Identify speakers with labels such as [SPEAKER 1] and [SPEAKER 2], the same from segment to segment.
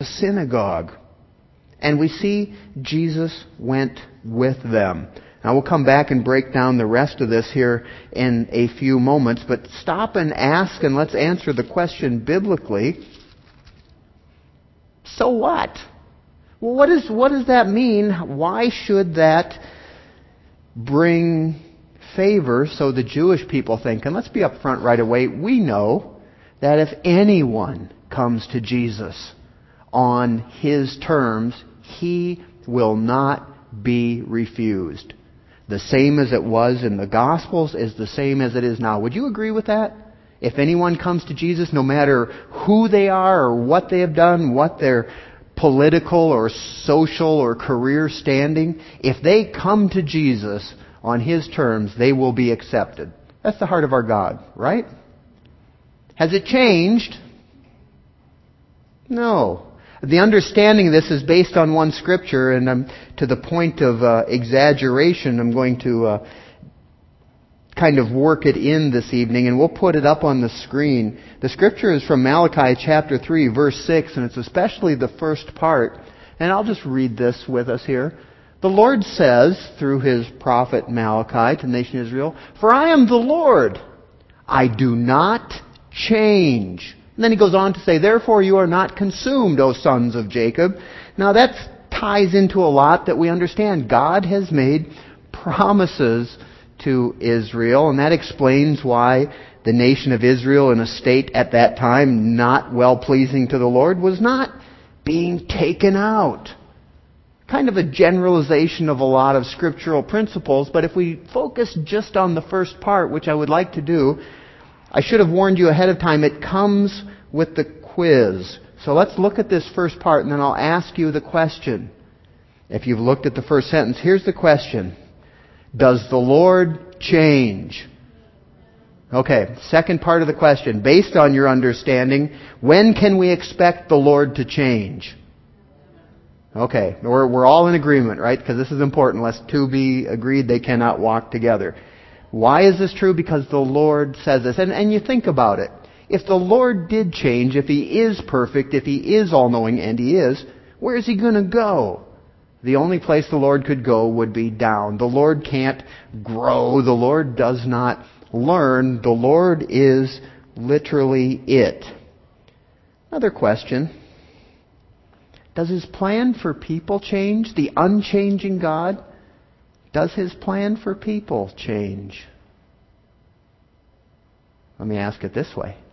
[SPEAKER 1] the synagogue. And we see Jesus went with them. Now we'll come back and break down the rest of this here in a few moments, but stop and ask and let's answer the question biblically. So what? Well, what does that mean? Why should that bring favor, so the Jewish people think? And let's be up front right away. We know that if anyone comes to Jesus on His terms, He will not be refused. The same as it was in the Gospels is the same as it is now. Would you agree with that? If anyone comes to Jesus, no matter who they are or what they have done, what their political or social or career standing, if they come to Jesus on His terms, they will be accepted. That's the heart of our God, right? Has it changed? No. The understanding of this is based on one Scripture, and to the point of exaggeration, I'm going to kind of work it in this evening, and we'll put it up on the screen. The Scripture is from Malachi chapter 3, verse 6, and it's especially the first part. And I'll just read this with us here. The Lord says, through His prophet Malachi to the nation of Israel, "For I am the Lord, I do not change." And then He goes on to say, "Therefore you are not consumed, O sons of Jacob." Now that ties into a lot that we understand. God has made promises to Israel, and that explains why the nation of Israel, in a state at that time not well-pleasing to the Lord, was not being taken out. Kind of a generalization of a lot of scriptural principles, but if we focus just on the first part, which I would like to do, I should have warned you ahead of time, it comes with the quiz. So let's look at this first part, and then I'll ask you the question. If you've looked at the first sentence, here's the question. Does the Lord change? Okay, second part of the question. Based on your understanding, when can we expect the Lord to change? Okay, we're all in agreement, right? Because this is important. Lest two be agreed, they cannot walk together. Why is this true? Because the Lord says this. And you think about it. If the Lord did change, if He is perfect, if He is all-knowing, and He is, where is He going to go? The only place the Lord could go would be down. The Lord can't grow. The Lord does not learn. The Lord is literally it. Another question. Does His plan for people change? The unchanging God? Does His plan for people change? Let me ask it this way.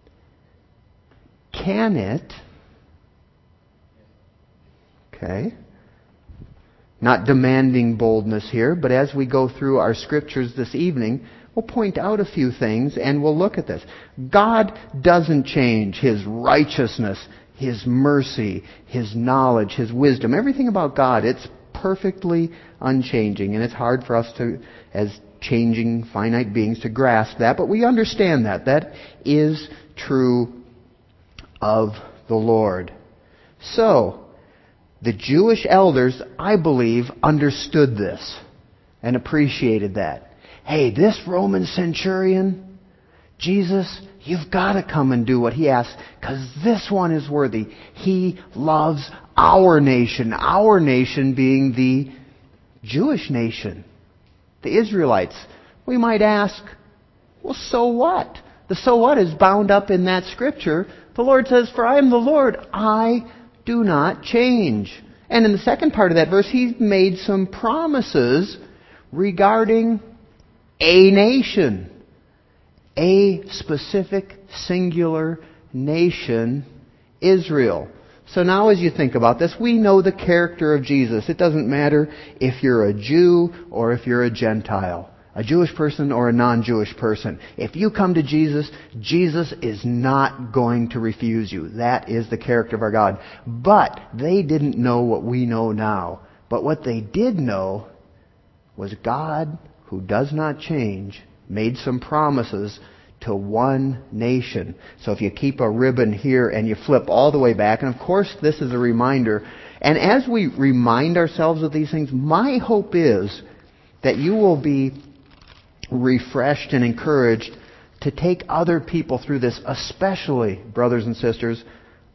[SPEAKER 1] Can it? Okay. Not demanding boldness here, but as we go through our scriptures this evening, we'll point out a few things and we'll look at this. God doesn't change. His righteousness, His mercy, His knowledge, His wisdom, everything about God, it's perfectly unchanging. And it's hard for us to, as changing finite beings, to grasp that, but we understand that. That is true of the Lord. So, the Jewish elders, I believe, understood this and appreciated that. Hey, this Roman centurion, Jesus, you've got to come and do what he asks, because this one is worthy. He loves our nation being the Jewish nation, the Israelites. We might ask, well, so what? The so what is bound up in that scripture. The Lord says, "For I am the Lord, I do not change." And in the second part of that verse, He made some promises regarding a nation. A specific, singular nation, Israel. So now as you think about this, we know the character of Jesus. It doesn't matter if you're a Jew or if you're a Gentile, a Jewish person or a non-Jewish person. If you come to Jesus, Jesus is not going to refuse you. That is the character of our God. But they didn't know what we know now. But what they did know was God, who does not change, made some promises to one nation. So if you keep a ribbon here and you flip all the way back, and of course this is a reminder, and as we remind ourselves of these things, my hope is that you will be refreshed and encouraged to take other people through this, especially, brothers and sisters,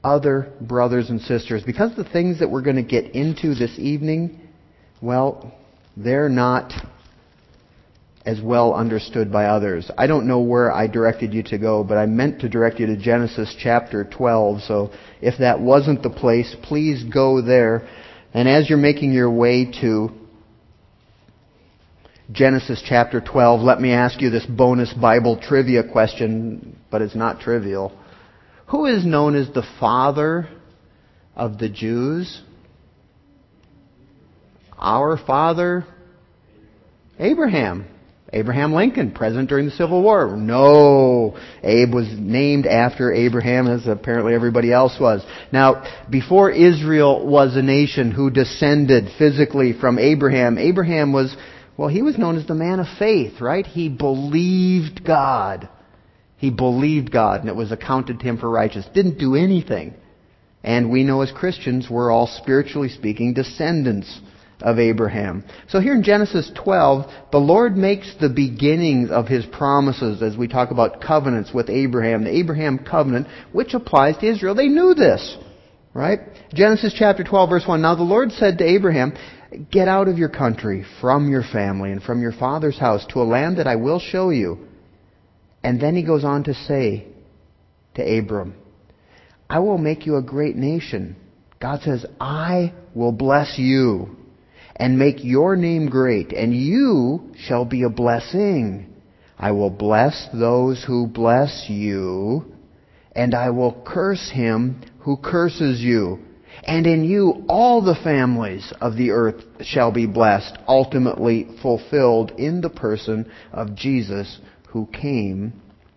[SPEAKER 1] other brothers and sisters. Because the things that we're going to get into this evening, well, they're not as well understood by others. I don't know where I directed you to go, but I meant to direct you to Genesis chapter 12. So if that wasn't the place, please go there. And as you're making your way to Genesis chapter 12, let me ask you this bonus Bible trivia question, but it's not trivial. Who is known as the father of the Jews? Our father? Abraham. Abraham Lincoln, president during the Civil War. No, Abe was named after Abraham, as apparently everybody else was. Now, before Israel was a nation who descended physically from Abraham, Abraham was, well, he was known as the man of faith, right? He believed God. He believed God, and it was accounted to him for righteousness. Didn't do anything. And we know as Christians, we're all, spiritually speaking, descendants of Abraham. So here in Genesis 12, the Lord makes the beginnings of His promises as we talk about covenants with Abraham, the Abraham covenant, which applies to Israel. They knew this, right? Genesis chapter 12, verse 1. Now the Lord said to Abraham, "Get out of your country, from your family, and from your father's house, to a land that I will show you." And then He goes on to say to Abram, "I will make you a great nation." God says, "I will bless you and make your name great, and you shall be a blessing. I will bless those who bless you, and I will curse him who curses you. And in you all the families of the earth shall be blessed," ultimately fulfilled in the person of Jesus, who came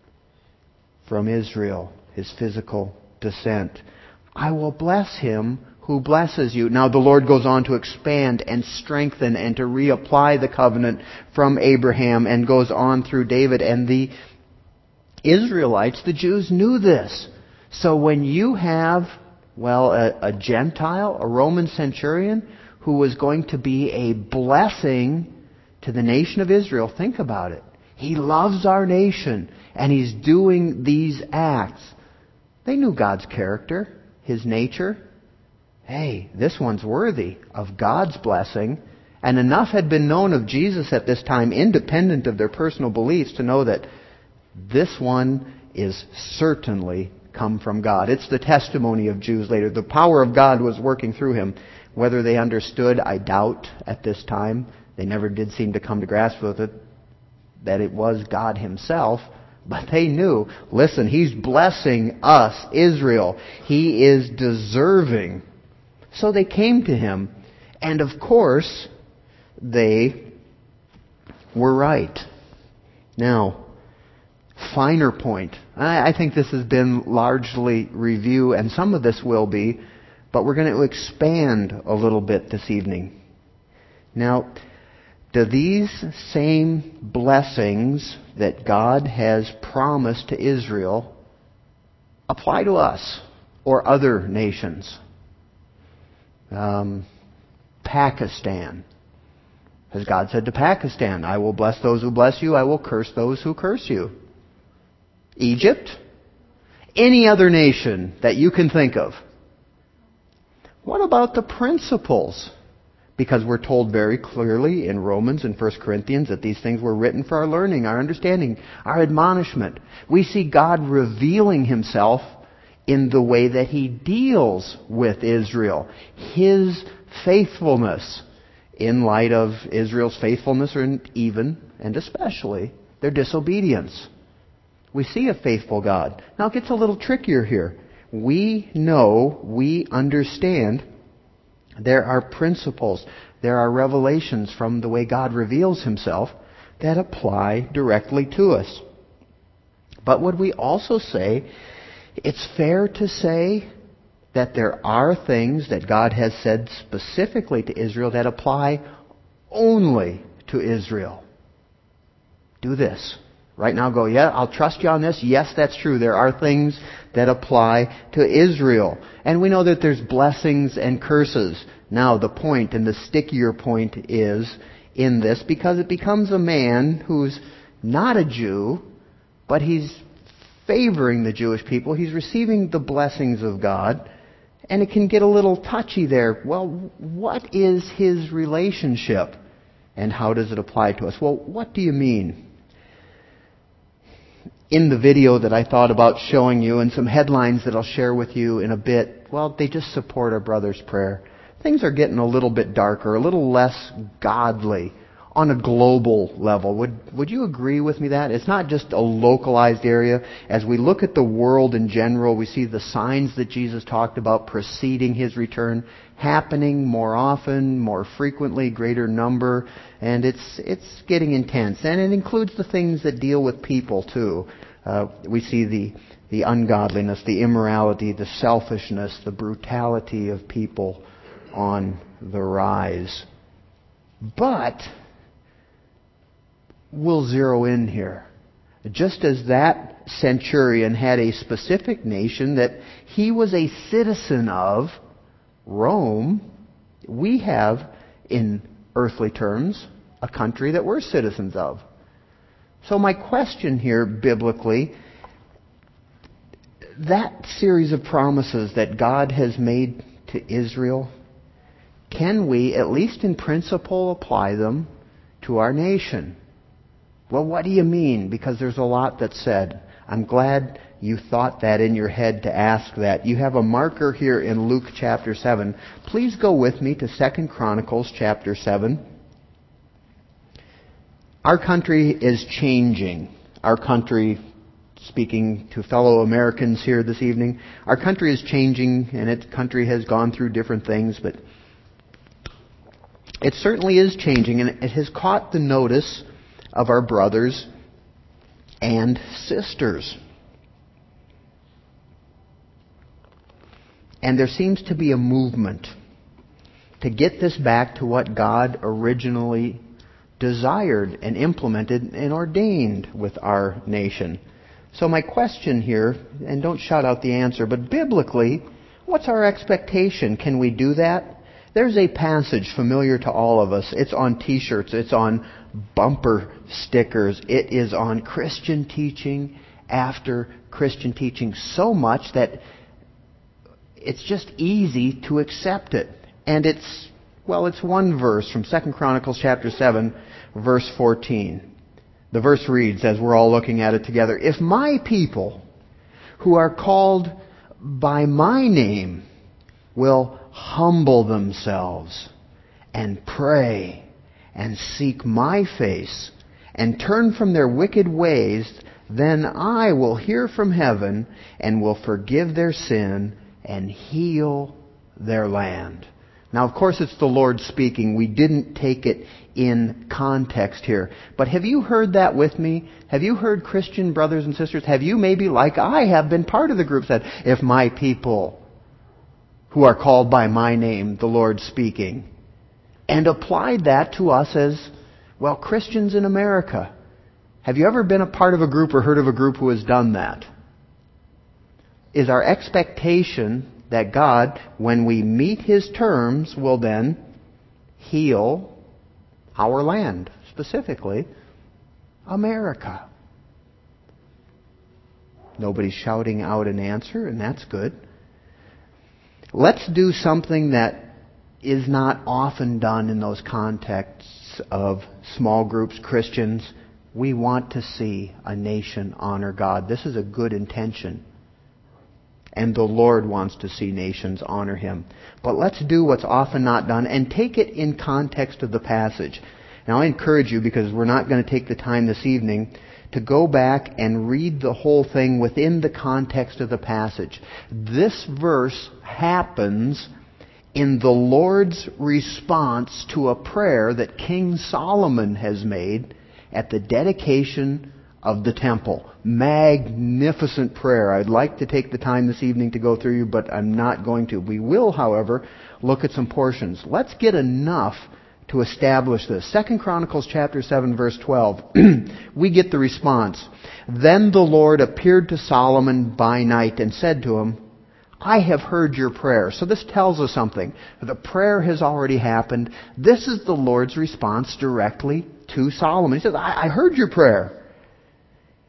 [SPEAKER 1] from Israel, His physical descent. "I will bless him who blesses you." Now the Lord goes on to expand and strengthen and to reapply the covenant from Abraham, and goes on through David. And the Israelites, the Jews, knew this. So when you have, well, a Gentile, a Roman centurion, who was going to be a blessing to the nation of Israel, think about it. He loves our nation, and he's doing these acts. They knew God's character, His nature. Hey, this one's worthy of God's blessing. And enough had been known of Jesus at this time, independent of their personal beliefs, to know that this one is certainly come from God. It's the testimony of Jews later. The power of God was working through him. Whether they understood, I doubt at this time. They never did seem to come to grasp with it, that it was God Himself. But they knew, listen, He's blessing us, Israel. He is deserving. So they came to Him. And of course, they were right. Now, finer point. I think this has been largely review, and some of this will be, but we're going to expand a little bit this evening. Now, do these same blessings that God has promised to Israel apply to us or other nations? Pakistan. Has God said to Pakistan, "I will bless those who bless you, I will curse those who curse you"? Egypt? Any other nation that you can think of? What about the principles? Because we're told very clearly in Romans and 1 Corinthians that these things were written for our learning, our understanding, our admonishment. We see God revealing Himself in the way that He deals with Israel. His faithfulness in light of Israel's faithfulness, or even and especially their disobedience. We see a faithful God. Now it gets a little trickier here. We know, we understand there are principles, there are revelations from the way God reveals Himself that apply directly to us. But would we also say it's fair to say that there are things that God has said specifically to Israel that apply only to Israel? Do this. Right now go, yeah, I'll trust you on this. Yes, that's true. There are things that apply to Israel. And we know that there's blessings and curses. Now the point, and the stickier point, is in this, because it becomes a man who's not a Jew, but he's favoring the Jewish people. He's receiving the blessings of God. And it can get a little touchy there. Well, what is his relationship? And how does it apply to us? Well, what do you mean? In the video that I thought about showing you, and some headlines that I'll share with you in a bit, well, they just support our brother's prayer. Things are getting a little bit darker, a little less godly on a global level. Would you agree with me that? It's not just a localized area. As we look at the world in general, we see the signs that Jesus talked about preceding His return happening more often, more frequently, greater number, and it's getting intense. And it includes the things that deal with people too. We see the ungodliness, the immorality, the selfishness, the brutality of people on the rise. But we'll zero in here. Just as that centurion had a specific nation that he was a citizen of, Rome, we have, in earthly terms, a country that we're citizens of. So my question here, biblically, that series of promises that God has made to Israel, can we, at least in principle, apply them to our nation? Well, what do you mean? Because there's a lot that's said. I'm glad you thought that in your head to ask that. You have a marker here in Luke chapter 7. Please go with me to 2 Chronicles chapter 7. Our country is changing. Our country, speaking to fellow Americans here this evening, our country is changing, and its country has gone through different things, but it certainly is changing, and it has caught the notice of our brothers and sisters. And there seems to be a movement to get this back to what God originally desired and implemented and ordained with our nation. So my question here, and don't shout out the answer, but biblically, what's our expectation? Can we do that? There's a passage familiar to all of us. It's on t-shirts. It's on bumper stickers. It is on Christian teaching after Christian teaching, so much that it's just easy to accept it. And it's one verse from 2 Chronicles chapter 7, verse 14. The verse reads, as we're all looking at it together, "If my people who are called by my name will humble themselves and pray and seek my face and turn from their wicked ways, then I will hear from heaven and will forgive their sin and heal their land." Now, of course, it's the Lord speaking. We didn't take it in context here. But have you heard that with me? Have you heard Christian brothers and sisters? Have you maybe, like I have been part of the group, said, "If my people who are called by my name," the Lord speaking, and applied that to us as, well, Christians in America? Have you ever been a part of a group or heard of a group who has done that? Is our expectation that God, when we meet His terms, will then heal our land, specifically America? Nobody's shouting out an answer, and that's good. Let's do something that is not often done in those contexts of small groups, Christians. We want to see a nation honor God. This is a good intention. And the Lord wants to see nations honor Him. But let's do what's often not done and take it in context of the passage. Now I encourage you, because we're not going to take the time this evening, to go back and read the whole thing within the context of the passage. This verse happens in the Lord's response to a prayer that King Solomon has made at the dedication of the temple. Magnificent prayer. I'd like to take the time this evening to go through you, but I'm not going to. We will, however, look at some portions. Let's get enough to establish this. 2 Chronicles chapter 7, verse 12. We get the response. "Then the Lord appeared to Solomon by night and said to him, I have heard your prayer." So this tells us something. The prayer has already happened. This is the Lord's response directly to Solomon. He says, I heard your prayer.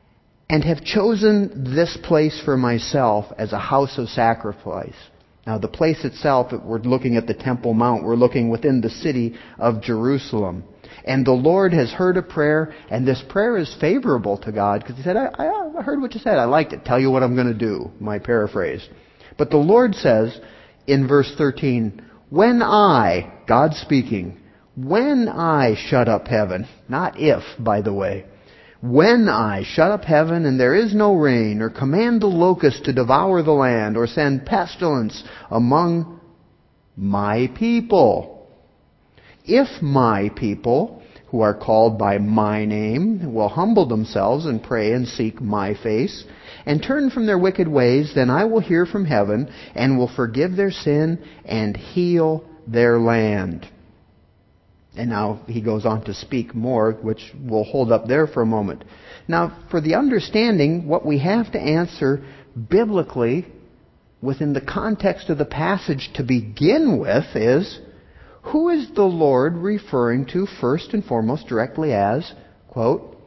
[SPEAKER 1] and have chosen this place for myself as a house of sacrifice. Now the place itself, we're looking at the Temple Mount, we're looking within the city of Jerusalem. And the Lord has heard a prayer, and this prayer is favorable to God, because He said, I heard what you said, I liked it, tell you what I'm going to do, my paraphrase. But the Lord says in verse 13, when I, God speaking, when I shut up heaven, not if, by the way, when I shut up heaven and there is no rain, or command the locust to devour the land, or send pestilence among my people. If my people, who are called by my name, will humble themselves and pray and seek my face, and turn from their wicked ways, then I will hear from heaven, and will forgive their sin, and heal their land. And now he goes on to speak more, which we'll hold up there for a moment. Now, for the understanding, what we have to answer biblically within the context of the passage to begin with is, who is the Lord referring to first and foremost directly as, quote,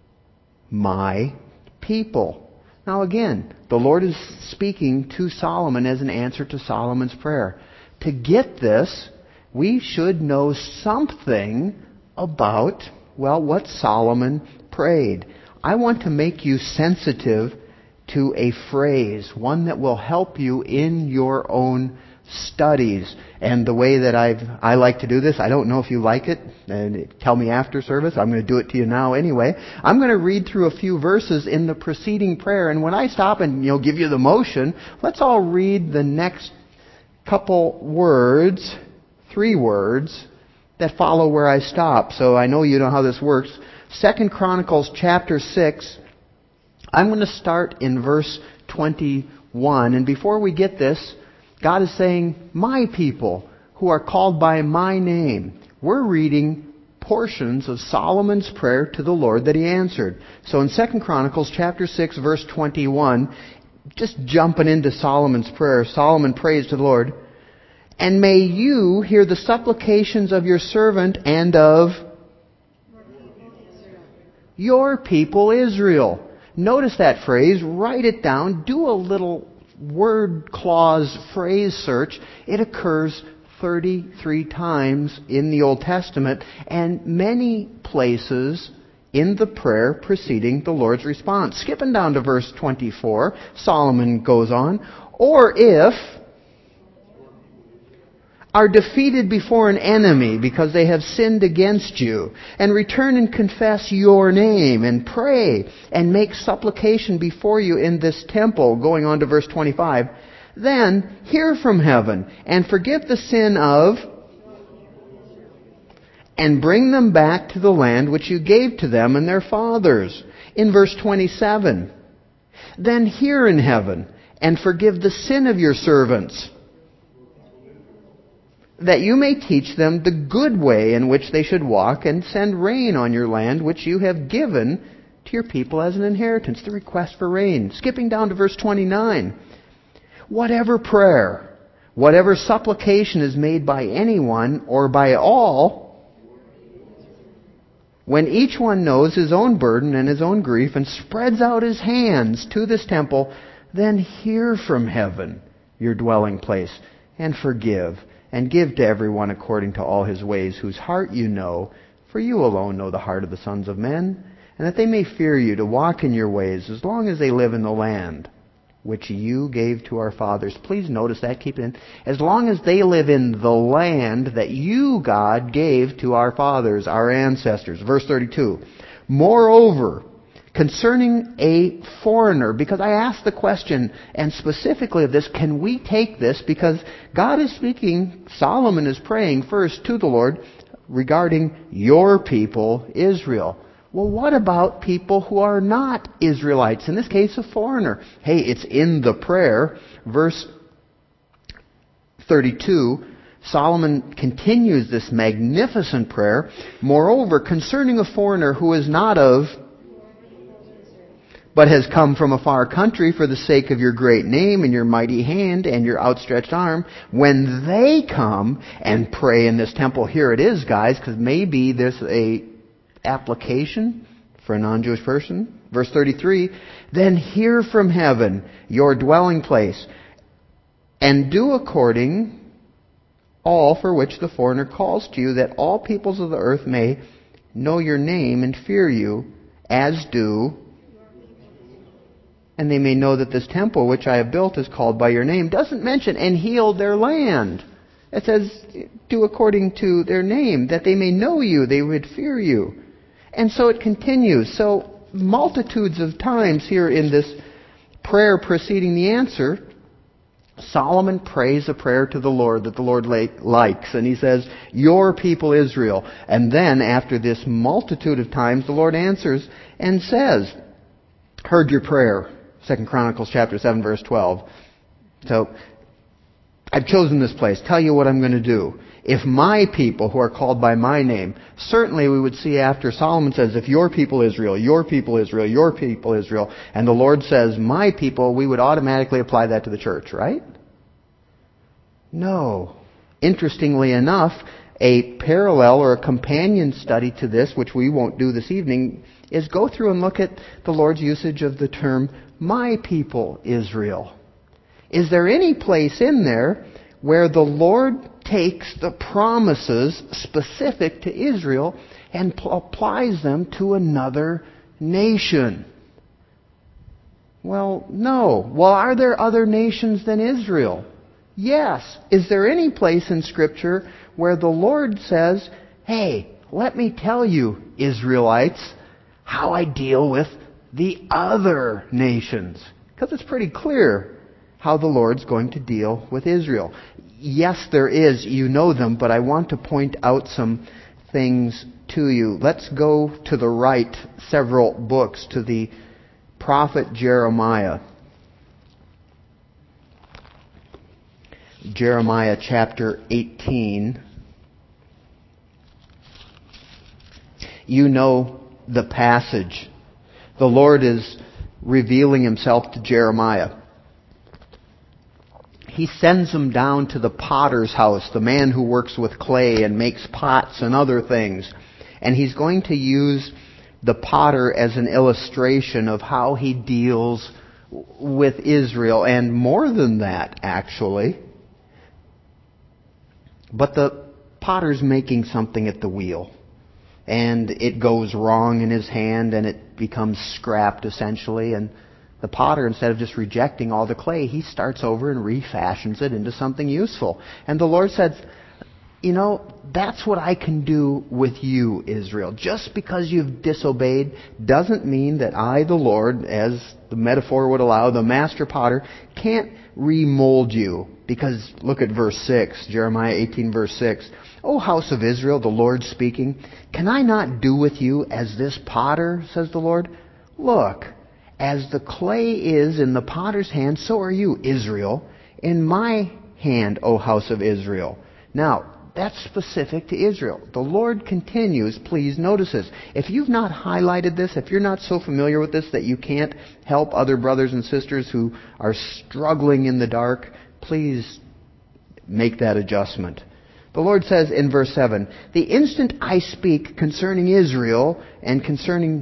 [SPEAKER 1] my people? Now again, the Lord is speaking to Solomon as an answer to Solomon's prayer. To get this, we should know something about, well, what Solomon prayed. I want to make you sensitive to a phrase, one that will help you in your own studies. And the way that I like to do this, I don't know if you like it, and tell me after service. I'm going to do it to you now anyway. I'm going to read through a few verses in the preceding prayer, and when I stop and give you the motion, let's all read the next couple words, 3 words, that follow where I stop. So I know you know how this works. 2 Chronicles chapter 6, I'm going to start in verse 21. And before we get this, God is saying, my people who are called by my name. We're reading portions of Solomon's prayer to the Lord that he answered. So in 2 Chronicles chapter 6, verse 21, just jumping into Solomon's prayer, Solomon prays to the Lord, and may you hear the supplications of your servant and of your people Israel. Notice that phrase, write it down, do a little word clause phrase search. It occurs 33 times in the Old Testament and many places in the prayer preceding the Lord's response. Skipping down to verse 24, Solomon goes on, or if are defeated before an enemy because they have sinned against you, and return and confess your name, and pray, and make supplication before you in this temple, going on to verse 25, then hear from heaven, and forgive the sin of, and bring them back to the land which you gave to them and their fathers. In verse 27, then hear in heaven, and forgive the sin of your servants, that you may teach them the good way in which they should walk, and send rain on your land which you have given to your people as an inheritance. The request for rain. Skipping down to verse 29. Whatever prayer, whatever supplication is made by anyone or by all, when each one knows his own burden and his own grief and spreads out his hands to this temple, then hear from heaven, your dwelling place, and forgive, and give to everyone according to all his ways, whose heart you know, for you alone know the heart of the sons of men, and that they may fear you to walk in your ways as long as they live in the land which you gave to our fathers. Please notice that, keep it in. As long as they live in the land that you, God, gave to our fathers, our ancestors. Verse 32. Moreover, concerning a foreigner, because I asked the question, and specifically of this, can we take this? Because God is speaking, Solomon is praying first to the Lord regarding your people, Israel. Well, what about people who are not Israelites? In this case, a foreigner. Hey, it's in the prayer. Verse 32, Solomon continues this magnificent prayer. Moreover, concerning a foreigner who is not of, but has come from a far country for the sake of your great name and your mighty hand and your outstretched arm, when they come and pray in this temple, here it is, guys, because maybe there's a application for a non-Jewish person. Verse 33, then hear from heaven, your dwelling place, and do according all for which the foreigner calls to you, that all peoples of the earth may know your name and fear you, as do, and they may know that this temple which I have built is called by your name. Doesn't mention and heal their land. It says do according to their name, that they may know you, they would fear you. And so it continues. So multitudes of times here in this prayer preceding the answer, Solomon prays a prayer to the Lord that the Lord likes. And he says, your people Israel. And then after this multitude of times, the Lord answers and says, heard your prayer. 2 Chronicles chapter 7 verse 12. So, I've chosen this place. Tell you what I'm going to do. If my people who are called by my name, certainly we would see after Solomon says, if your people Israel, your people Israel, your people Israel, and the Lord says, my people, we would automatically apply that to the church, right? No. Interestingly enough, a parallel or a companion study to this, which we won't do this evening, is go through and look at the Lord's usage of the term, my people Israel. Is there any place in there where the Lord takes the promises specific to Israel and applies them to another nation? Well, no. Well, are there other nations than Israel? Yes. Is there any place in Scripture where the Lord says, hey, let me tell you, Israelites, how I deal with the other nations? Because it's pretty clear how the Lord's going to deal with Israel. Yes, there is. You know them, but I want to point out some things to you. Let's go to the right several books, to the prophet Jeremiah. Jeremiah chapter 18. You know the passage. The Lord is revealing Himself to Jeremiah. He sends him down to the potter's house, the man who works with clay and makes pots and other things. And he's going to use the potter as an illustration of how he deals with Israel. And more than that, actually. But the potter's making something at the wheel. And it goes wrong in his hand and it becomes scrapped essentially. And the potter, instead of just rejecting all the clay, he starts over and refashions it into something useful. And the Lord says, you know, that's what I can do with you, Israel. Just because you've disobeyed doesn't mean that I, the Lord, as the metaphor would allow, the master potter, can't remold you. Because look at verse 6, Jeremiah 18 verse 6. O house of Israel, the Lord speaking, can I not do with you as this potter, says the Lord? Look, as the clay is in the potter's hand, so are you, Israel, in my hand, O house of Israel. Now, that's specific to Israel. The Lord continues, please notice this. If you've not highlighted this, if you're not so familiar with this that you can't help other brothers and sisters who are struggling in the dark, please make that adjustment. The Lord says in verse 7, the instant I speak concerning Israel and concerning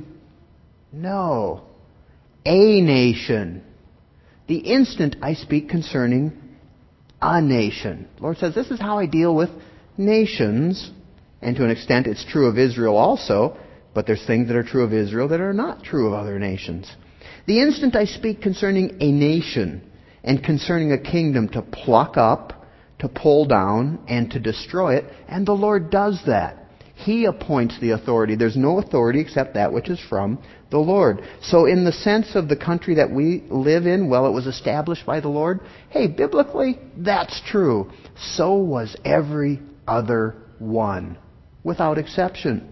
[SPEAKER 1] a nation. The instant I speak concerning a nation. The Lord says, this is how I deal with nations. And to an extent it's true of Israel also, but there's things that are true of Israel that are not true of other nations. The instant I speak concerning a nation and concerning a kingdom to pluck up, to pull down, and to destroy it, and the Lord does that. He appoints the authority. There's no authority except that which is from the Lord. So in the sense of the country that we live in, well, it was established by the Lord. Hey, biblically, that's true. So was every other one, without exception.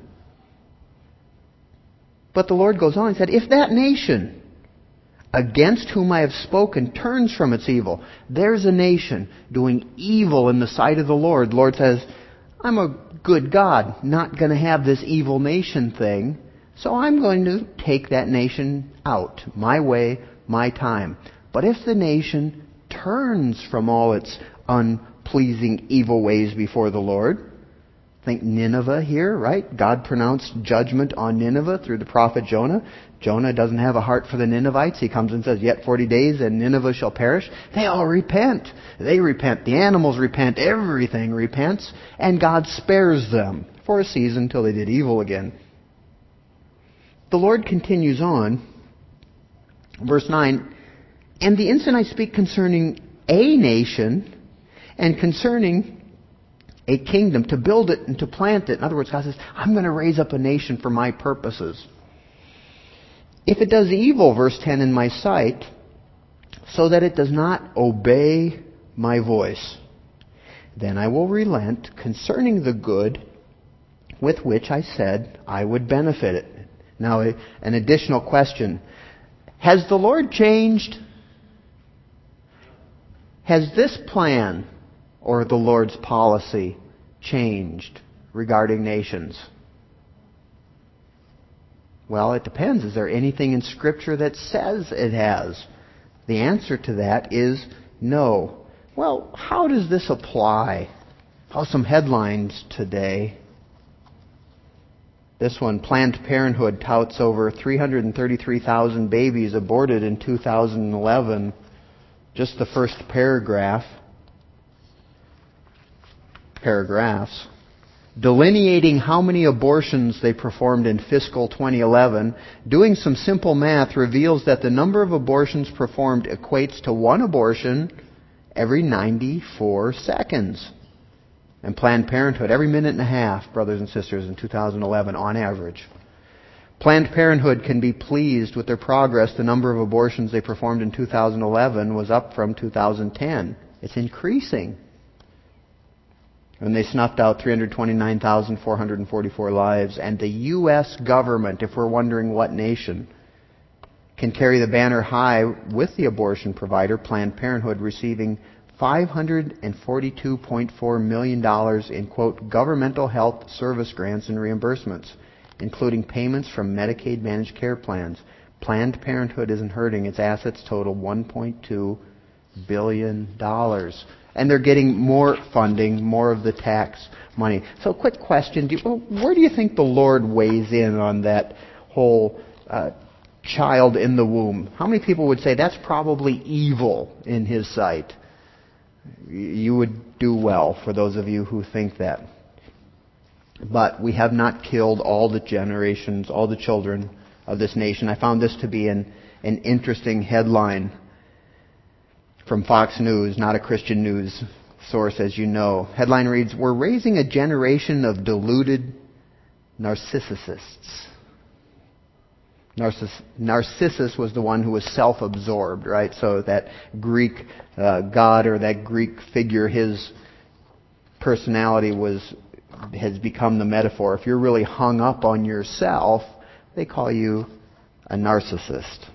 [SPEAKER 1] But the Lord goes on and said, if that nation against whom I have spoken turns from its evil, there's a nation doing evil in the sight of the Lord. The Lord says, I'm a good God, not going to have this evil nation thing, so I'm going to take that nation out, my way, my time. But if the nation turns from all its unpleasing evil ways before the Lord, Think Nineveh here, right? God pronounced judgment on Nineveh through the prophet Jonah. Jonah doesn't have a heart for the Ninevites. He comes and says, "Yet 40 days and Nineveh shall perish." They all repent. They repent. The animals repent. Everything repents. And God spares them for a season till they did evil again. The Lord continues on. Verse 9, "And the instant I speak concerning a nation and concerning a kingdom, to build it and to plant it." In other words, God says, I'm going to raise up a nation for my purposes. "If it does evil," verse 10, "in my sight, so that it does not obey my voice, then I will relent concerning the good with which I said I would benefit it." Now, an additional question. Has the Lord changed? Has this plan or the Lord's policy changed regarding nations? Well, it depends. Is there anything in Scripture that says it has? The answer to that is no. Well, how does this apply? Oh, some headlines today. This one, Planned Parenthood touts over 333,000 babies aborted in 2011. Just the first paragraphs, delineating how many abortions they performed in fiscal 2011, doing some simple math reveals that the number of abortions performed equates to one abortion every 94 seconds. And Planned Parenthood, every minute and a half, brothers and sisters, in 2011 on average. Planned Parenthood can be pleased with their progress. The number of abortions they performed in 2011 was up from 2010. It's increasing. And they snuffed out 329,444 lives. And the U.S. government, if we're wondering what nation, can carry the banner high with the abortion provider, Planned Parenthood, receiving $542.4 million in, quote, governmental health service grants and reimbursements, including payments from Medicaid managed care plans. Planned Parenthood isn't hurting. Its assets total $1.2 billion. And they're getting more funding, more of the tax money. So quick question, where do you think the Lord weighs in on that whole child in the womb? How many people would say that's probably evil in His sight? You would do well, for those of you who think that. But we have not killed all the generations, all the children of this nation. I found this to be an interesting headline from Fox News, not a Christian news source, as you know. Headline reads, "We're raising a generation of deluded narcissists." Narcissus was the one who was self-absorbed, right? So that Greek god or that Greek figure, his personality has become the metaphor. If you're really hung up on yourself, they call you a narcissist.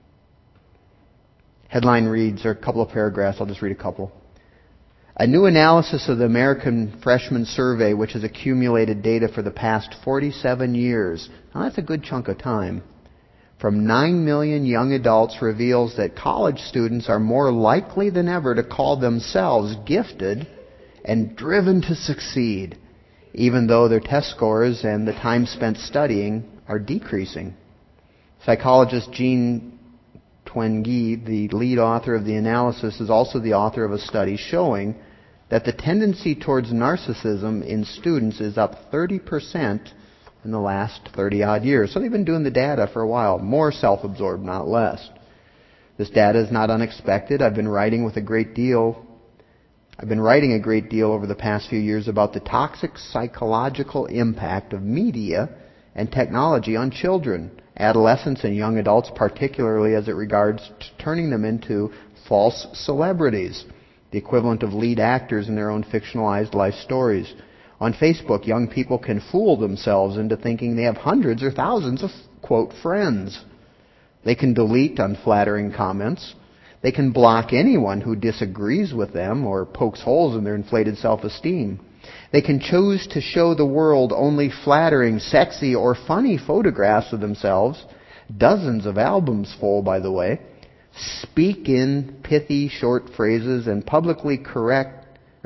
[SPEAKER 1] Headline reads, or a couple of paragraphs, I'll just read a couple. "A new analysis of the American Freshman Survey, which has accumulated data for the past 47 years, now that's a good chunk of time, from 9 million young adults reveals that college students are more likely than ever to call themselves gifted and driven to succeed, even though their test scores and the time spent studying are decreasing." Psychologist Jean Twenge, the lead author of the analysis, is also the author of a study showing that the tendency towards narcissism in students is up 30% in the last 30-odd years. So they've been doing the data for a while. More self-absorbed, not less. This data is not unexpected. I've been writing a great deal over the past few years about the toxic psychological impact of media and technology on children, adolescents, and young adults, particularly as it regards turning them into false celebrities, the equivalent of lead actors in their own fictionalized life stories. On Facebook, young people can fool themselves into thinking they have hundreds or thousands of, quote, friends. They can delete unflattering comments. They can block anyone who disagrees with them or pokes holes in their inflated self-esteem. They can choose to show the world only flattering, sexy, or funny photographs of themselves, dozens of albums full, by the way, speak in pithy, short phrases, and publicly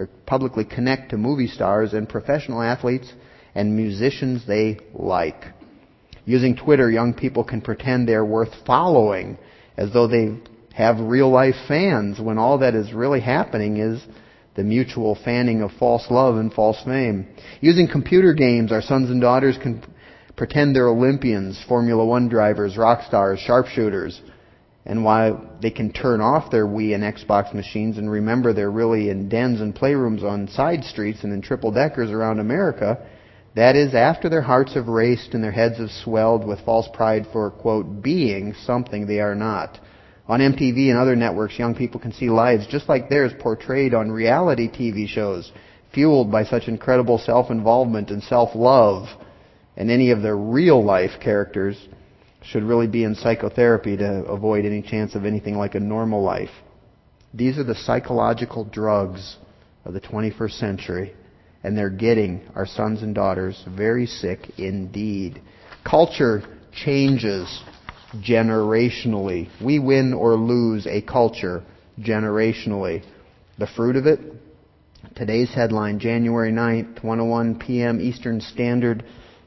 [SPEAKER 1] or publicly connect to movie stars and professional athletes and musicians they like. Using Twitter, young people can pretend they're worth following as though they have real-life fans, when all that is really happening is the mutual fanning of false love and false fame. Using computer games, our sons and daughters can pretend they're Olympians, Formula One drivers, rock stars, sharpshooters. And while they can turn off their Wii and Xbox machines and remember they're really in dens and playrooms on side streets and in triple-deckers around America, that is after their hearts have raced and their heads have swelled with false pride for, quote, being something they are not. On MTV and other networks, young people can see lives just like theirs portrayed on reality TV shows, fueled by such incredible self-involvement and self-love. And any of their real-life characters should really be in psychotherapy to avoid any chance of anything like a normal life. These are the psychological drugs of the 21st century, and they're getting our sons and daughters very sick indeed. Culture changes generationally. We win or lose a culture generationally. The fruit of it? Today's headline, January 9th, 1:01 p.m. Eastern Standard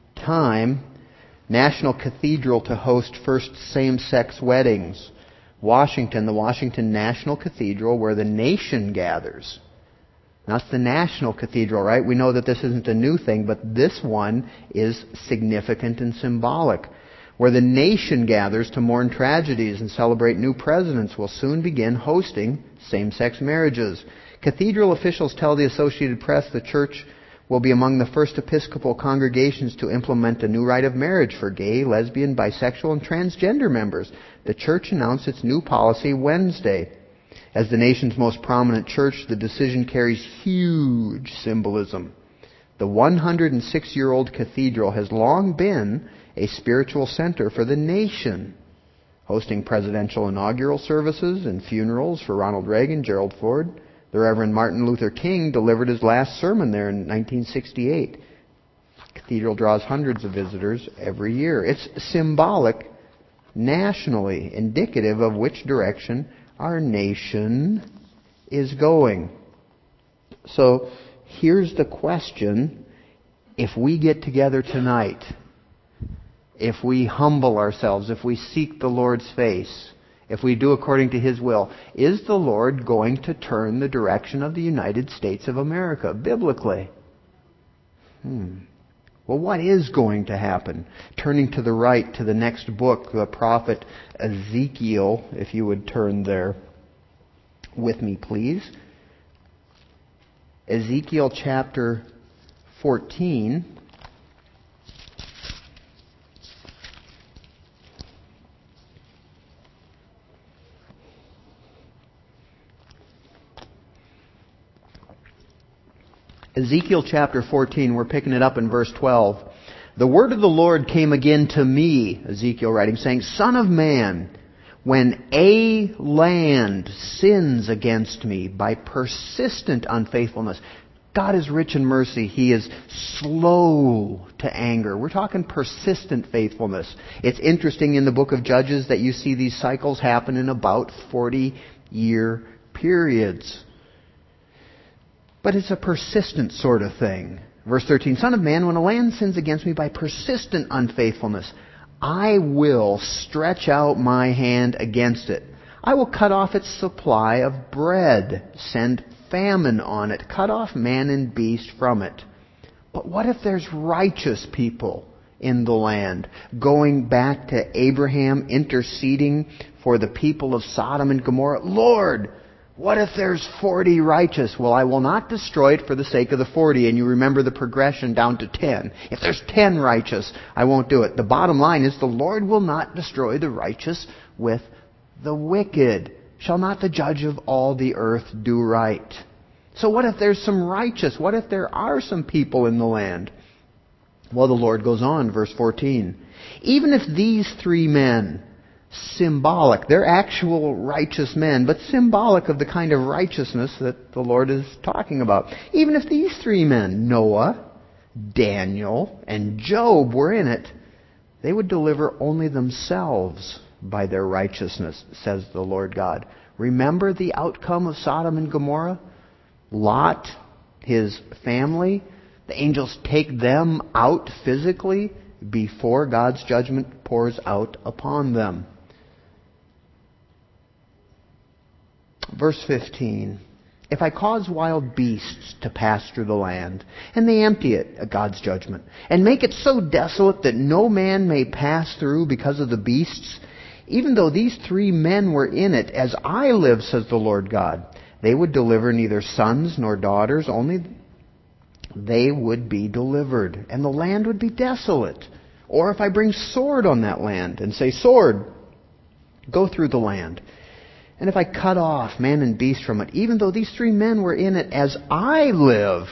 [SPEAKER 1] Time. National Cathedral to host first same-sex weddings. Washington, the Washington National Cathedral, where the nation gathers. That's the National Cathedral, right? We know that this isn't a new thing, but this one is significant and symbolic. Where the nation gathers to mourn tragedies and celebrate new presidents, will soon begin hosting same-sex marriages. Cathedral officials tell the Associated Press the church will be among the first Episcopal congregations to implement a new rite of marriage for gay, lesbian, bisexual, and transgender members. The church announced its new policy Wednesday. As the nation's most prominent church, the decision carries huge symbolism. The 106-year-old cathedral has long been a spiritual center for the nation, hosting presidential inaugural services and funerals for Ronald Reagan, Gerald Ford. The Reverend Martin Luther King delivered his last sermon there in 1968. The cathedral draws hundreds of visitors every year. It's symbolic nationally, indicative of which direction our nation is going. So here's the question. If we get together tonight, if we humble ourselves, if we seek the Lord's face, if we do according to His will, is the Lord going to turn the direction of the United States of America biblically? Well, what is going to happen? Turning to the right to the next book, the prophet Ezekiel, if you would turn there with me, please. Ezekiel chapter 14. Ezekiel chapter 14, we're picking it up in verse 12. The word of the Lord came again to me, Ezekiel writing, saying, Son of man, when a land sins against me by persistent unfaithfulness, God is rich in mercy. He is slow to anger. We're talking persistent faithfulness. It's interesting in the book of Judges that you see these cycles happen in about 40-year periods. But it's a persistent sort of thing. Verse 13, Son of man, when a land sins against me by persistent unfaithfulness, I will stretch out my hand against it. I will cut off its supply of bread, send famine on it, cut off man and beast from it. But what if there's righteous people in the land? Going back to Abraham, interceding for the people of Sodom and Gomorrah. Lord, what if there's 40 righteous? Well, I will not destroy it for the sake of the 40. And you remember the progression down to 10. If there's 10 righteous, I won't do it. The bottom line is the Lord will not destroy the righteous with the wicked. Shall not the judge of all the earth do right? So what if there's some righteous? What if there are some people in the land? Well, the Lord goes on, verse 14. Even if these three men, symbolic, they're actual righteous men, but symbolic of the kind of righteousness that the Lord is talking about. Even if these three men, Noah, Daniel, and Job, were in it, they would deliver only themselves by their righteousness, says the Lord God. Remember the outcome of Sodom and Gomorrah? Lot his family. The angels take them out physically before God's judgment pours out upon them. Verse 15. If I cause wild beasts to pass through the land, and they empty it at God's judgment, and make it so desolate that no man may pass through because of the beasts, even though these 3 men were in it, as I live, says the Lord God, they would deliver neither sons nor daughters, only they would be delivered, and the land would be desolate. Or if I bring sword on that land, and say, sword, go through the land, and if I cut off man and beast from it, even though these 3 men were in it, as I live.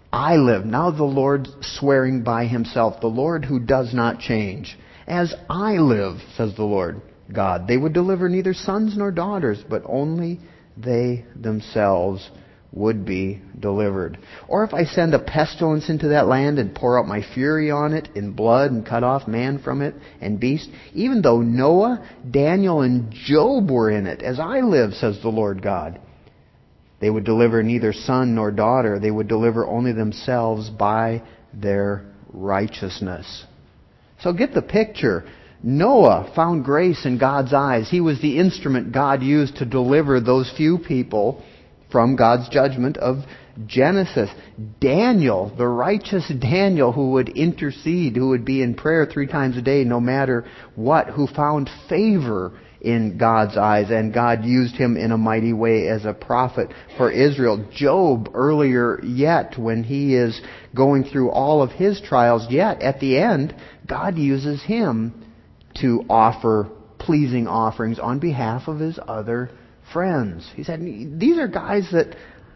[SPEAKER 1] Now the Lord swearing by himself, the Lord who does not change. As I live, says the Lord God, they would deliver neither sons nor daughters, but only they themselves would be delivered. Or if I send a pestilence into that land and pour out my fury on it in blood and cut off man from it and beast, even though Noah, Daniel, and Job were in it, as I live, says the Lord God, they would deliver neither son nor daughter. They would deliver only themselves by their righteousness. So get the picture. Noah found grace in God's eyes. He was the instrument God used to deliver those few people from God's judgment of Genesis. Daniel, the righteous Daniel who would intercede, who would be in prayer 3 times a day no matter what, who found favor in God's eyes, and God used him in a mighty way as a prophet for Israel. Job, earlier yet, when he is going through all of his trials, yet at the end, God uses him to offer pleasing offerings on behalf of his other friends. He said, these are guys that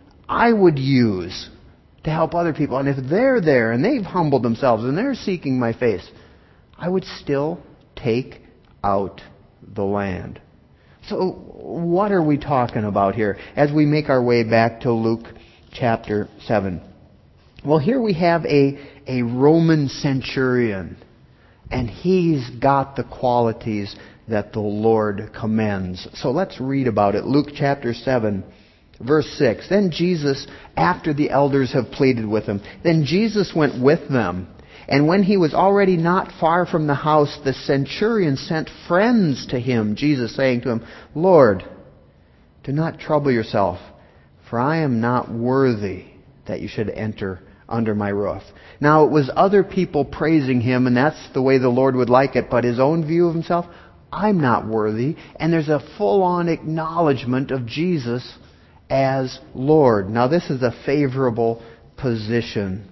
[SPEAKER 1] I would use to help other people. And if they're there and they've humbled themselves and they're seeking my face, I would still take out the land. So what are we talking about here as we make our way back to Luke chapter 7? Well, here we have a Roman centurion, and he's got the qualities that the Lord commends. So let's read about it. Luke chapter 7, verse 6. Then Jesus, after the elders have pleaded with him, then Jesus went with them. And when he was already not far from the house, the centurion sent friends to him, Jesus saying to him, Lord, do not trouble yourself, for I am not worthy that you should enter under my roof. Now it was other people praising him, and that's the way the Lord would like it, but his own view of himself, I'm not worthy. And there's a full-on acknowledgement of Jesus as Lord. Now this is a favorable position.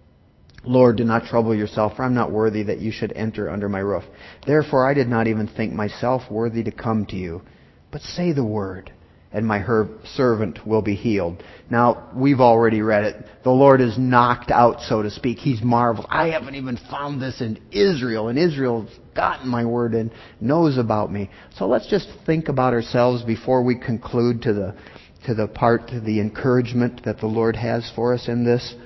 [SPEAKER 1] Lord, do not trouble yourself, for I'm not worthy that you should enter under my roof. Therefore I did not even think myself worthy to come to you. But say the word, and my servant will be healed. Now, we've already read it. The Lord is knocked out, so to speak. He's marveled. I haven't even found this in Israel, and Israel's gotten my word and knows about me. So let's just think about ourselves before we conclude to the encouragement that the Lord has for us in this.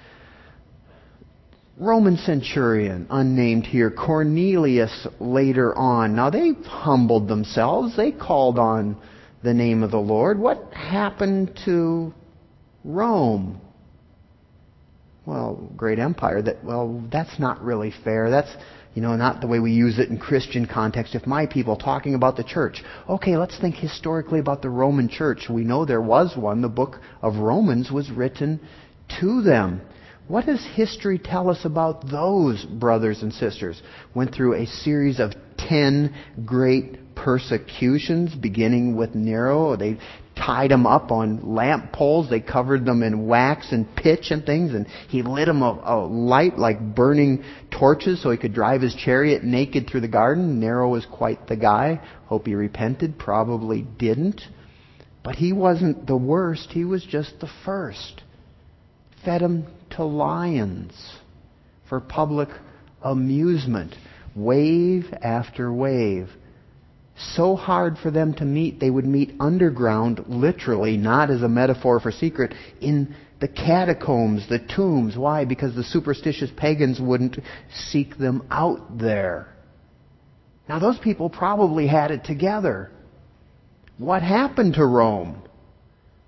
[SPEAKER 1] Roman centurion, unnamed here, Cornelius later on. Now they humbled themselves. They called on the name of the Lord. What happened to Rome? Well, great empire. That's not really fair. That's, not the way we use it in Christian context. If my people talking about the church. Okay, let's think historically about the Roman church. We know there was one. The book of Romans was written to them. What does history tell us about those brothers and sisters? Went through a series of 10 great persecutions, beginning with Nero. They tied him up on lamp poles. They covered them in wax and pitch and things, and he lit them a light like burning torches so he could drive his chariot naked through the garden. Nero was quite the guy. Hope he repented. Probably didn't. But he wasn't the worst. He was just the first. Fed him to lions for public amusement. Wave after wave. So hard for them to meet, they would meet underground, literally, not as a metaphor for secret, in the catacombs, the tombs. Why? Because the superstitious pagans wouldn't seek them out there. Now those people probably had it together. What happened to Rome?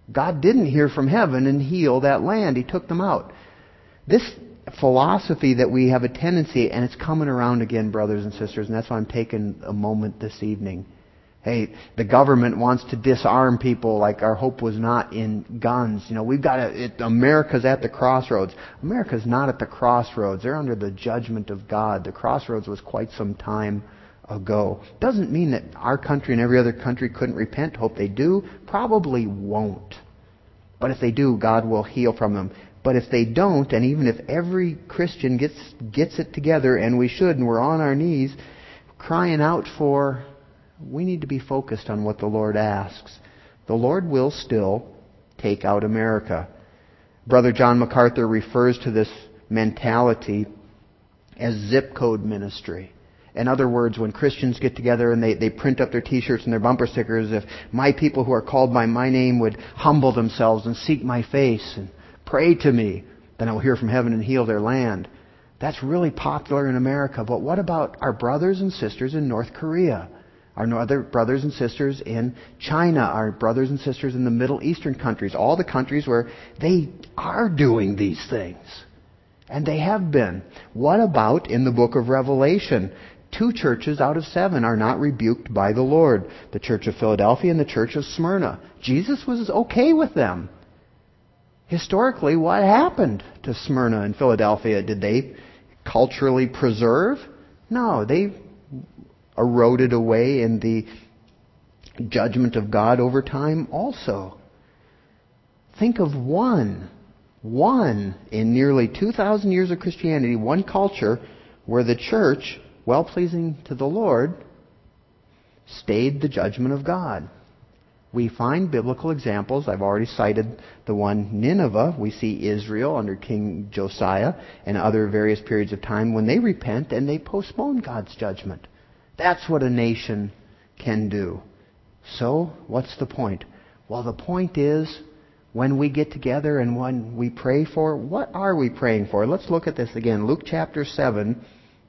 [SPEAKER 1] God didn't hear from heaven and heal that land. He took them out. This philosophy that we have a tendency, and it's coming around again, brothers and sisters, and that's why I'm taking a moment this evening. Hey, the government wants to disarm people like our hope was not in guns. We've got America's at the crossroads. America's not at the crossroads. They're under the judgment of God. The crossroads was quite some time ago. Doesn't mean that our country and every other country couldn't repent. Hope they do. Probably won't. But if they do, God will heal from them. But if they don't, and even if every Christian gets it together, and we should, and we're on our knees crying out for, we need to be focused on what the Lord asks. The Lord will still take out America. Brother John MacArthur refers to this mentality as zip code ministry. In other words, when Christians get together and they print up their t-shirts and their bumper stickers, if my people who are called by my name would humble themselves and seek my face and pray to me, then I will hear from heaven and heal their land. That's really popular in America. But what about our brothers and sisters in North Korea? Our other brothers and sisters in China, our brothers and sisters in the Middle Eastern countries, all the countries where they are doing these things. And they have been. What about in the book of Revelation? 2 churches out of 7 are not rebuked by the Lord. The church of Philadelphia and the church of Smyrna. Jesus was okay with them. Historically, what happened to Smyrna and Philadelphia? Did they culturally preserve? No, they eroded away in the judgment of God over time also. Think of one in nearly 2,000 years of Christianity, one culture where the church, well pleasing to the Lord, stayed the judgment of God. We find biblical examples. I've already cited the one Nineveh. We see Israel under King Josiah and other various periods of time when they repent and they postpone God's judgment. That's what a nation can do. So, what's the point? Well, the point is, when we get together and when we pray for, what are we praying for? Let's look at this again. Luke chapter 7.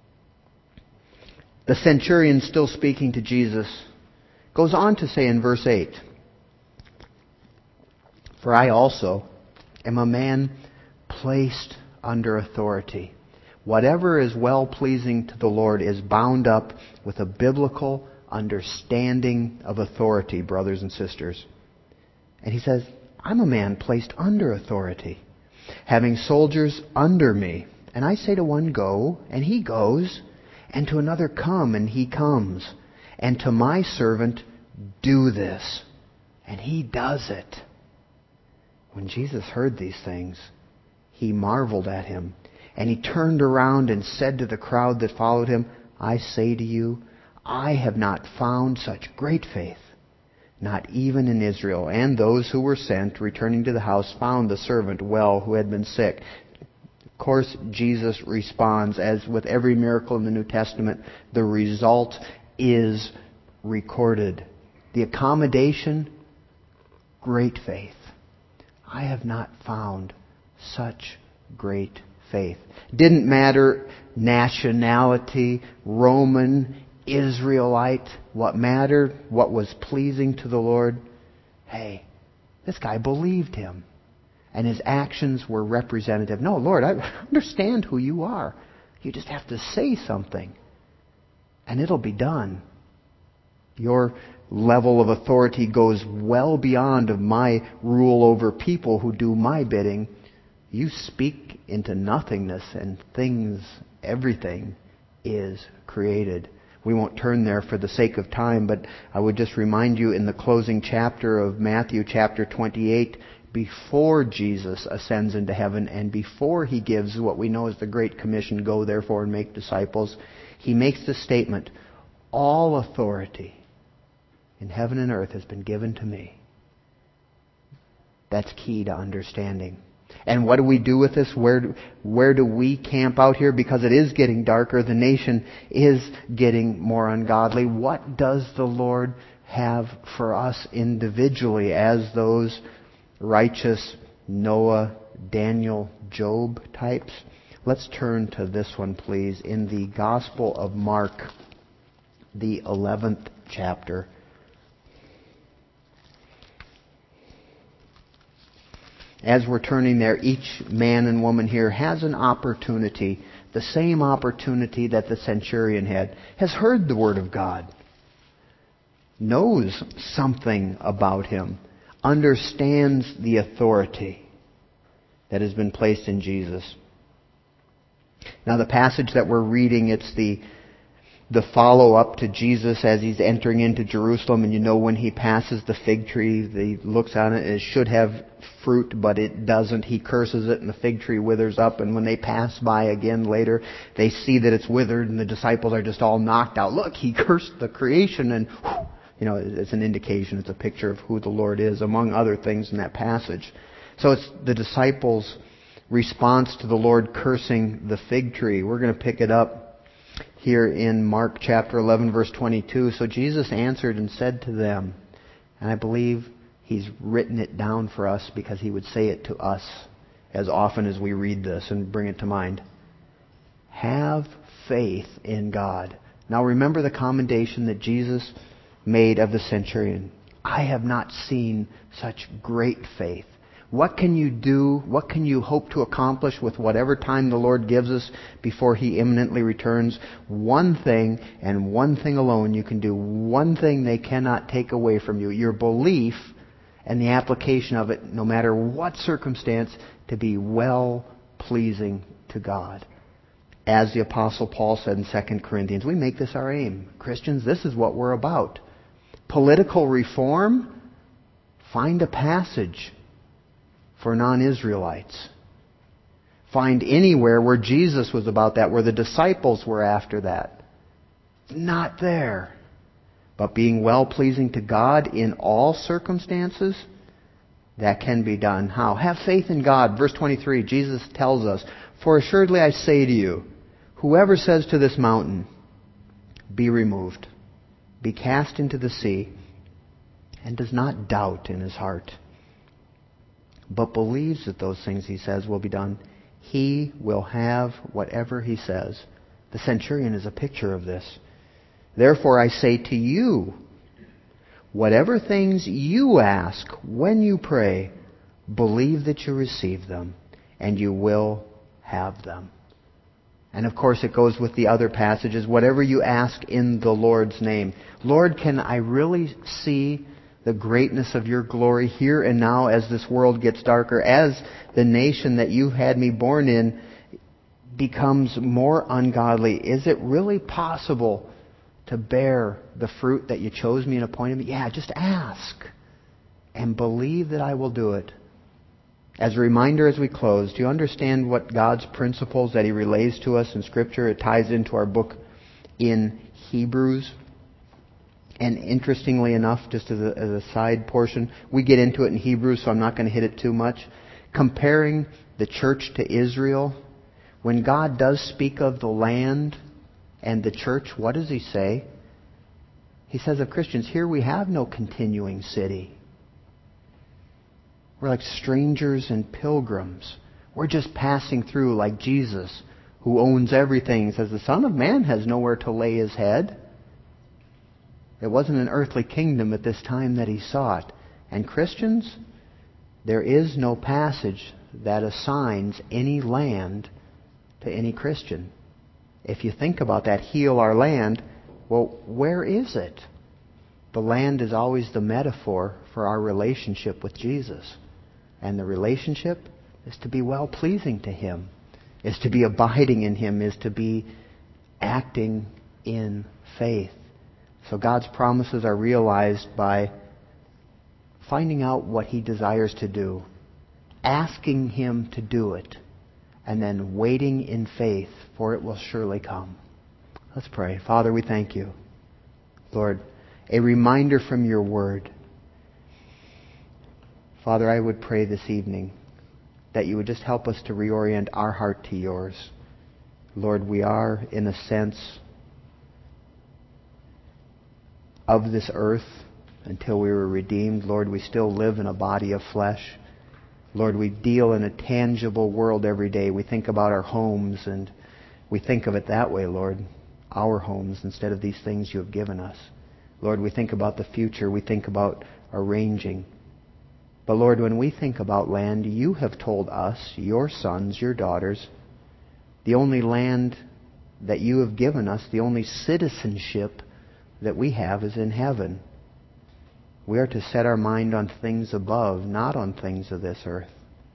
[SPEAKER 1] The centurion, still speaking to Jesus, goes on to say in verse 8, "For I also am a man placed under authority." Whatever is well-pleasing to the Lord is bound up with a biblical understanding of authority, brothers and sisters. And he says, I'm a man placed under authority, having soldiers under me. And I say to one, go, and he goes, and to another, come, and he comes. And to my servant, do this. And he does it. When Jesus heard these things, he marveled at him. And he turned around and said to the crowd that followed him, I say to you, I have not found such great faith, not even in Israel. And those who were sent, returning to the house, found the servant well who had been sick. Of course, Jesus responds, as with every miracle in the New Testament, the result is recorded. The accommodation, great faith. I have not found such great faith. Didn't matter nationality, Roman, Israelite. What mattered, what was pleasing to the Lord. Hey, this guy believed him. And his actions were representative. No, Lord, I understand who you are. You just have to say something. And it'll be done. Your level of authority goes well beyond of my rule over people who do my bidding. You speak into nothingness and things, everything is created. We won't turn there for the sake of time, but I would just remind you in the closing chapter of Matthew chapter 28, before Jesus ascends into heaven and before he gives what we know as the Great Commission, go therefore and make disciples, he makes the statement, all authority in heaven and earth has been given to me. That's key to understanding. And what do we do with this? Where do we camp out here? Because it is getting darker. The nation is getting more ungodly. What does the Lord have for us individually as those righteous Noah, Daniel, Job types? Let's turn to this one, please. In the Gospel of Mark, the 11th chapter. as we're turning there, each man and woman here has an opportunity, the same opportunity that the centurion had, has heard the Word of God, knows something about Him, understands the authority that has been placed in Jesus. Now the passage that we're reading, it's the follow-up to Jesus as He's entering into Jerusalem. And you know, when He passes the fig tree, He looks on it, it should have fruit, but it doesn't. He curses it and the fig tree withers up. And when they pass by again later, they see that it's withered and the disciples are just all knocked out. Look, He cursed the creation, and it's an indication, it's a picture of who the Lord is, among other things in that passage. So it's the disciples' response to the Lord cursing the fig tree. We're going to pick it up here in Mark chapter 11, verse 22. So Jesus answered and said to them, and I believe He's written it down for us because He would say it to us as often as we read this and bring it to mind. Have faith in God. Now remember the commendation that Jesus made of the centurion. I have not seen such great faith. What can you do? What can you hope to accomplish with whatever time the Lord gives us before He imminently returns? One thing and one thing alone you can do. One thing they cannot take away from you. Your belief and the application of it, no matter what circumstance, to be well-pleasing to God. As the Apostle Paul said in 2 Corinthians, we make this our aim. Christians, this is what we're about. Political reform? Find a passage for non-Israelites. Find anywhere where Jesus was about that, where the disciples were after that. Not there. But being well-pleasing to God in all circumstances, that can be done. How? Have faith in God. Verse 23, Jesus tells us, for assuredly I say to you, whoever says to this mountain, be removed, be cast into the sea, and does not doubt in his heart, but believes that those things he says will be done, he will have whatever he says. The centurion is a picture of this. Therefore I say to you, whatever things you ask when you pray, believe that you receive them, and you will have them. And of course it goes with the other passages, whatever you ask in the Lord's name. Lord, can I really see the greatness of your glory here and now as this world gets darker, as the nation that you had me born in becomes more ungodly? Is it really possible to bear the fruit that you chose me and appointed me? Yeah, just ask and believe that I will do it. As a reminder as we close, do you understand what God's principles that He relays to us in Scripture? It ties into our book in Hebrews. And interestingly enough, just as a side portion, we get into it in Hebrews, so I'm not going to hit it too much. Comparing the church to Israel, when God does speak of the land and the church, what does He say? He says of Christians, here we have no continuing city. We're like strangers and pilgrims. We're just passing through, like Jesus, who owns everything, says the Son of Man has nowhere to lay His head. It wasn't an earthly kingdom at this time that He sought. And Christians, there is no passage that assigns any land to any Christian. If you think about that, heal our land, well, where is it? The land is always the metaphor for our relationship with Jesus. And the relationship is to be well-pleasing to Him, is to be abiding in Him, is to be acting in faith. So God's promises are realized by finding out what He desires to do, asking Him to do it, and then waiting in faith, for it will surely come. Let's pray. Father, we thank You. Lord, a reminder from Your Word. Father, I would pray this evening that You would just help us to reorient our heart to Yours. Lord, we are, in a sense, of this earth until we were redeemed. Lord, we still live in a body of flesh. Lord, we deal in a tangible world every day. We think about our homes, and we think of it that way, Lord. Our homes instead of these things You have given us. Lord, we think about the future. We think about arranging But Lord, when we think about land, you have told us, your sons, your daughters, the only land that you have given us, the only citizenship that we have is in heaven. We are to set our mind on things above, not on things of this earth.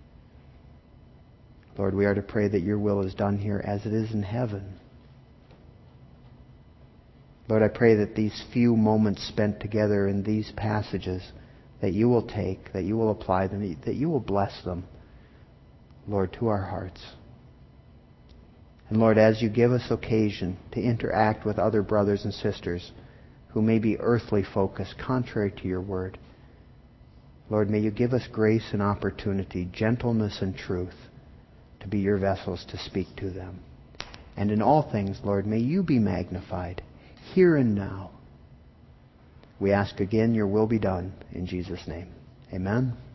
[SPEAKER 1] Lord, we are to pray that your will is done here as it is in heaven. Lord, I pray that these few moments spent together in these passages, that you will take, that you will apply them, that you will bless them, Lord, to our hearts. And Lord, as you give us occasion to interact with other brothers and sisters who may be earthly focused, contrary to your word, Lord, may you give us grace and opportunity, gentleness and truth, to be your vessels to speak to them. And in all things, Lord, may you be magnified, here and now. We ask again, your will be done, in Jesus' name. Amen.